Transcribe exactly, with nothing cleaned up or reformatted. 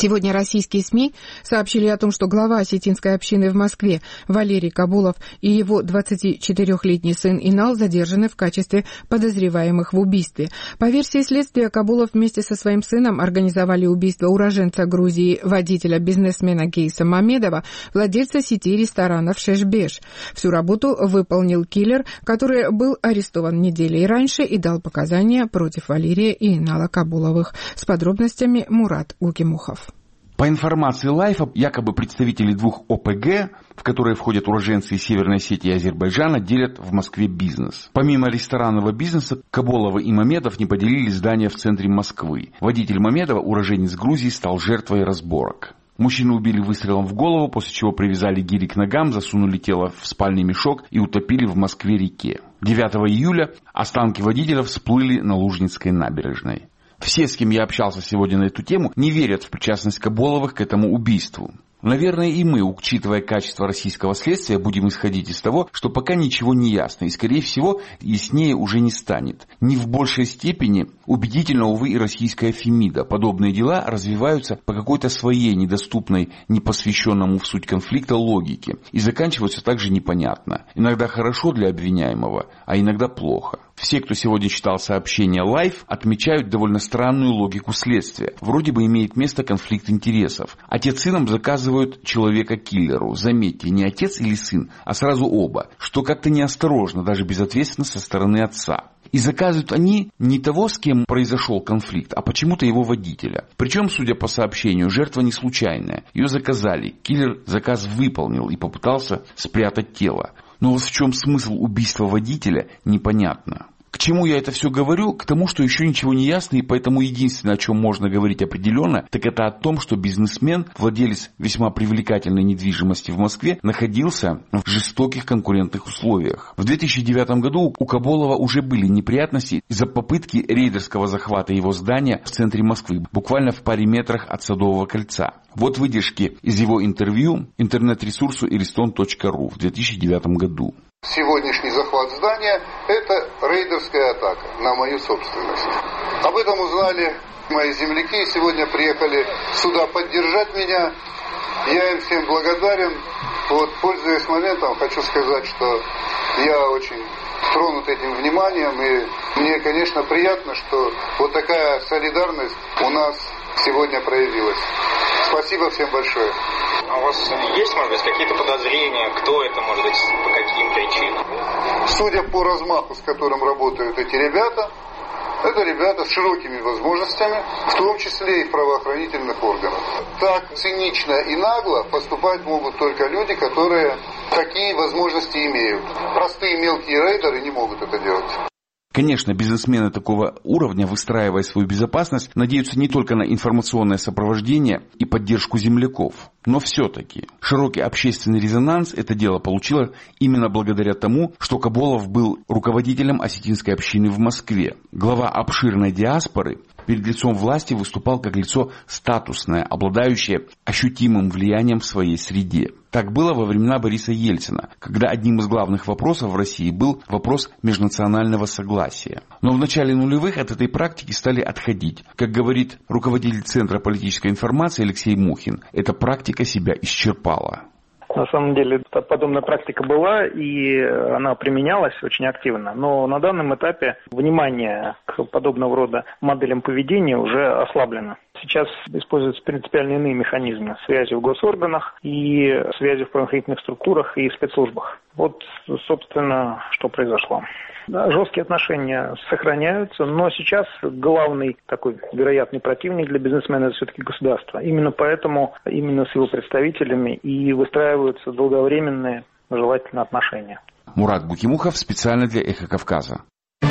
Сегодня российские СМИ сообщили о том, что глава осетинской общины в Москве Валерий Кабулов и его двадцатичетырёхлетний сын Инал задержаны в качестве подозреваемых в убийстве. По версии следствия, Кабулов вместе со своим сыном организовали убийство уроженца Грузии, водителя-бизнесмена Гейса Мамедова, владельца сети ресторанов «Шеш-Беш». Всю работу выполнил киллер, который был арестован неделей раньше и дал показания против Валерия и Инала Кабуловых. С подробностями Мурат Гукимухов. По информации Лайфа, якобы представители двух О Пэ Гэ, в которые входят уроженцы из Северной Осетии и Азербайджана, делят в Москве бизнес. Помимо ресторанного бизнеса, Кабулова и Мамедов не поделили здания в центре Москвы. Водитель Мамедова, уроженец Грузии, стал жертвой разборок. Мужчину убили выстрелом в голову, после чего привязали гири к ногам, засунули тело в спальный мешок и утопили в Москве-реке. девятого июля останки водителя всплыли на Лужницкой набережной. Все, с кем я общался сегодня на эту тему, не верят в причастность Кабуловых к этому убийству. Наверное, и мы, учитывая качество российского следствия, будем исходить из того, что пока ничего не ясно, и, скорее всего, яснее уже не станет. Не в большей степени убедительно, увы, и российская Фемида. Подобные дела развиваются по какой-то своей недоступной, непосвященному в суть конфликта логике, и заканчиваются также непонятно. Иногда хорошо для обвиняемого, а иногда плохо. Все, кто сегодня читал сообщения Life, отмечают довольно странную логику следствия. Вроде бы имеет место конфликт интересов. Отец с сыном заказывают человека киллеру. Заметьте, не отец или сын, а сразу оба, что как-то неосторожно, даже безответственно со стороны отца. И заказывают они не того, с кем произошел конфликт, а почему-то его водителя. Причем, судя по сообщению, жертва не случайная. Ее заказали. Киллер заказ выполнил и попытался спрятать тело. Но вот в чем смысл убийства водителя, непонятно. К чему я это все говорю? К тому, что еще ничего не ясно, и поэтому единственное, о чем можно говорить определенно, так это о том, что бизнесмен, владелец весьма привлекательной недвижимости в Москве, находился в жестоких конкурентных условиях. В две тысячи девятом году у Кабулова уже были неприятности из-за попытки рейдерского захвата его здания в центре Москвы, буквально в паре метрах от Садового кольца. Вот выдержки из его интервью интернет-ресурсу иристон точка ру в две тысячи девятом году. Сегодняшний захват здания – это рейдерская атака на мою собственность. Об этом узнали мои земляки и сегодня приехали сюда поддержать меня. Я им всем благодарен. Вот, пользуясь моментом, хочу сказать, что я очень тронут этим вниманием. И мне, конечно, приятно, что вот такая солидарность у нас сегодня проявилась. Спасибо всем большое. А у вас есть, может быть, какие-то подозрения, кто это, может быть, по каким причинам? Судя по размаху, с которым работают эти ребята, это ребята с широкими возможностями, в том числе и в правоохранительных органах. Так цинично и нагло поступать могут только люди, которые такие возможности имеют. Простые мелкие рейдеры не могут это делать. Конечно, бизнесмены такого уровня, выстраивая свою безопасность, надеются не только на информационное сопровождение и поддержку земляков. Но все-таки широкий общественный резонанс это дело получило именно благодаря тому, что Кабулов был руководителем осетинской общины в Москве. Глава обширной диаспоры перед лицом власти выступал как лицо статусное, обладающее ощутимым влиянием в своей среде. Так было во времена Бориса Ельцина, когда одним из главных вопросов в России был вопрос межнационального согласия. Но в начале нулевых от этой практики стали отходить. Как говорит руководитель Центра политической информации Алексей Мухин, эта практика себя исчерпала. На самом деле подобная практика была и она применялась очень активно, но на данном этапе внимание к подобного рода моделям поведения уже ослаблено. Сейчас используются принципиально иные механизмы связи в госорганах и связи в правоохранительных структурах и спецслужбах. Вот, собственно, что произошло. Да, жесткие отношения сохраняются, но сейчас главный такой вероятный противник для бизнесмена – это все-таки государство. Именно поэтому именно с его представителями и выстраиваются долговременные желательно отношения. Мурат Гукимухов специально для «Эхо Кавказа».